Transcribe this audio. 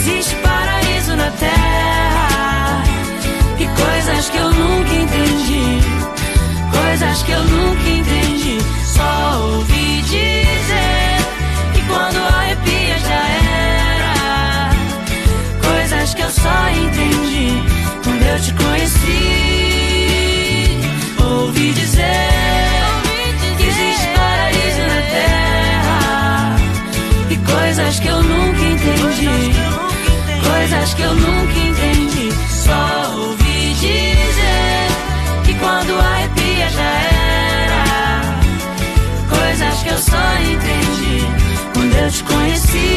existe paraíso na terra. E coisas que eu nunca entendi, coisas que eu nunca entendi. Só ouvi dizer que quando arrepia já era. Coisas que eu só entendi quando eu te conheci. Ouvi dizer que existe paraíso na terra. E coisas que eu nunca entendi, coisas que eu nunca entendi. Só ouvi dizer que quando arrepia já era. Coisas que eu só entendi quando eu te conheci.